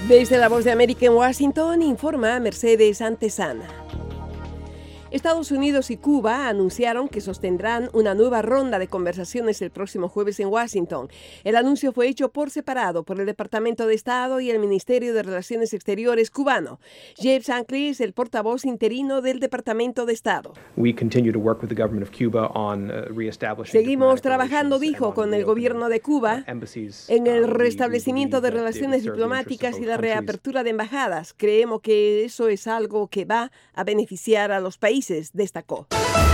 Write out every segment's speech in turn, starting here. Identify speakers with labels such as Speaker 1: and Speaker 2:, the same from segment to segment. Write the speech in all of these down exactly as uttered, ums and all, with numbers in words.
Speaker 1: Desde la Voz de América en Washington, informa Mercedes Antesana. Estados Unidos y Cuba anunciaron que sostendrán una nueva ronda de conversaciones el próximo jueves en Washington. El anuncio fue hecho por separado por el Departamento de Estado y el Ministerio de Relaciones Exteriores cubano. Jeff Shankly es el portavoz interino del Departamento de Estado. Seguimos trabajando, dijo, con el gobierno de Cuba en el restablecimiento de relaciones diplomáticas y la reapertura de embajadas. Creemos que eso es algo que va a beneficiar a los países, destacó.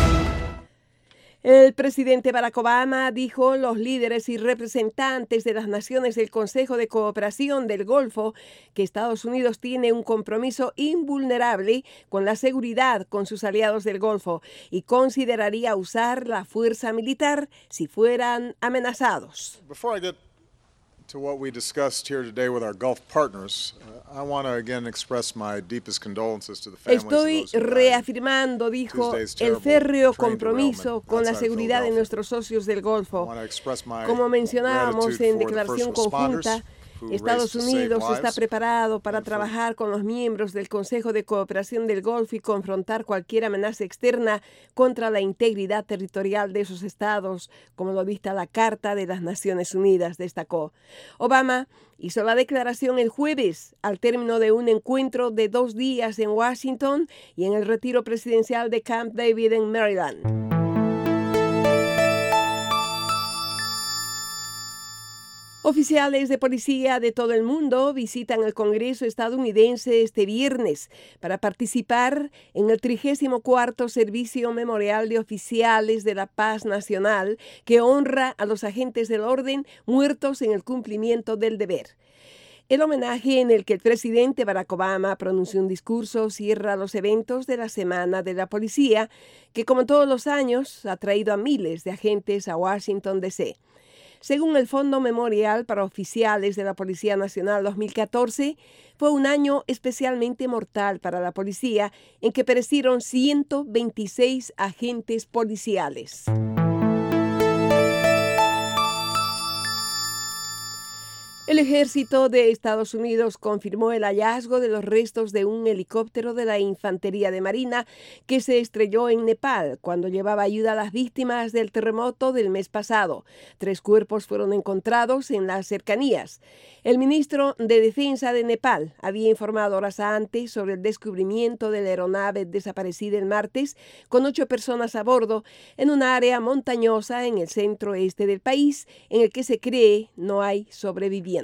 Speaker 1: El presidente Barack Obama dijo: los líderes y representantes de las naciones del Consejo de Cooperación del Golfo que Estados Unidos tiene un compromiso invulnerable con la seguridad con sus aliados del Golfo y consideraría usar la fuerza militar si fueran amenazados.
Speaker 2: Before I get to what we discussed here today with our Gulf partners, uh, I want to again express my deepest condolences to the families of
Speaker 1: Estoy
Speaker 2: those who died.
Speaker 1: reafirmando, dijo, el férreo compromiso con la seguridad de nuestros socios del Golfo. Como mencionábamos en declaración conjunta, Estados Unidos está preparado para trabajar con los miembros del Consejo de Cooperación del Golfo y confrontar cualquier amenaza externa contra la integridad territorial de esos estados, como lo dicta la Carta de las Naciones Unidas, destacó. Obama hizo la declaración el jueves al término de un encuentro de dos días en Washington y en el retiro presidencial de Camp David en Maryland. Oficiales de policía de todo el mundo visitan el Congreso estadounidense este viernes para participar en el trigésimo cuarto Servicio Memorial de Oficiales de la Paz Nacional, que honra a los agentes del orden muertos en el cumplimiento del deber. El homenaje, en el que el presidente Barack Obama pronunció un discurso, cierra los eventos de la Semana de la Policía, que como todos los años ha traído a miles de agentes a Washington, D C Según el Fondo Memorial para Oficiales de la Policía Nacional dos mil catorce, fue un año especialmente mortal para la policía, en que perecieron ciento veintiséis agentes policiales. El ejército de Estados Unidos confirmó el hallazgo de los restos de un helicóptero de la Infantería de Marina que se estrelló en Nepal cuando llevaba ayuda a las víctimas del terremoto del mes pasado. Tres cuerpos fueron encontrados en las cercanías. El ministro de Defensa de Nepal había informado horas antes sobre el descubrimiento de la aeronave desaparecida el martes con ocho personas a bordo en un área montañosa en el centro este del país, en el que se cree no hay sobrevivientes.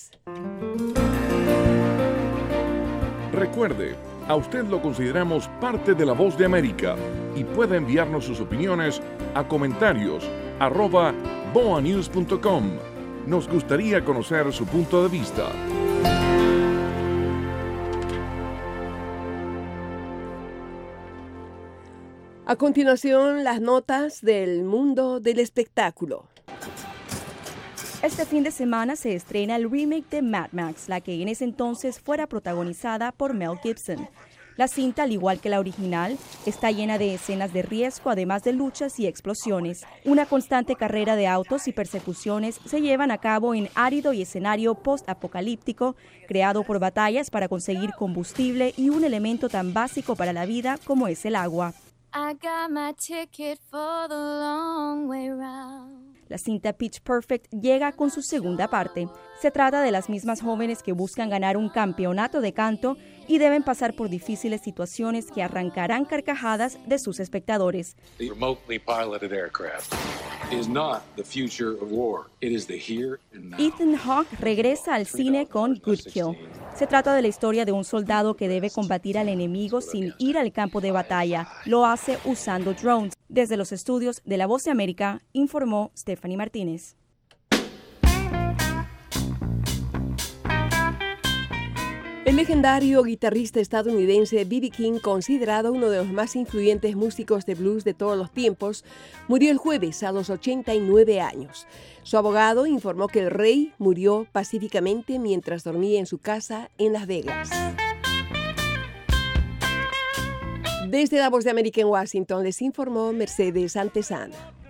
Speaker 3: Recuerde, a usted lo consideramos parte de la Voz de América y puede enviarnos sus opiniones a comentarios arroba boa news punto com. Nos gustaría conocer su punto de vista.
Speaker 1: A continuación, las notas del mundo del espectáculo.
Speaker 4: Este fin de semana se estrena el remake de Mad Max, la que en ese entonces fuera protagonizada por Mel Gibson. La cinta, al igual que la original, está llena de escenas de riesgo, además de luchas y explosiones. Una constante carrera de autos y persecuciones se llevan a cabo en árido y escenario post-apocalíptico, creado por batallas para conseguir combustible y un elemento tan básico para la vida como es el agua. I got my ticket for the long way round. La cinta Pitch Perfect llega con su segunda parte. Se trata de las mismas jóvenes que buscan ganar un campeonato de canto y deben pasar por difíciles situaciones que arrancarán carcajadas de sus espectadores.
Speaker 5: The remotely piloted aircraft is not the future of war. It is the here and now.
Speaker 4: Ethan Hawke regresa al cine con Good Kill. Se trata de la historia de un soldado que debe combatir al enemigo sin ir al campo de batalla. Lo hace usando drones. Desde los estudios de La Voz de América, informó Stephanie Martínez.
Speaker 1: El legendario guitarrista estadounidense B B King, considerado uno de los más influyentes músicos de blues de todos los tiempos, murió el jueves a los ochenta y nueve años. Su abogado informó que el rey murió pacíficamente mientras dormía en su casa en Las Vegas. Desde La Voz de América en Washington les informó Mercedes Antesana.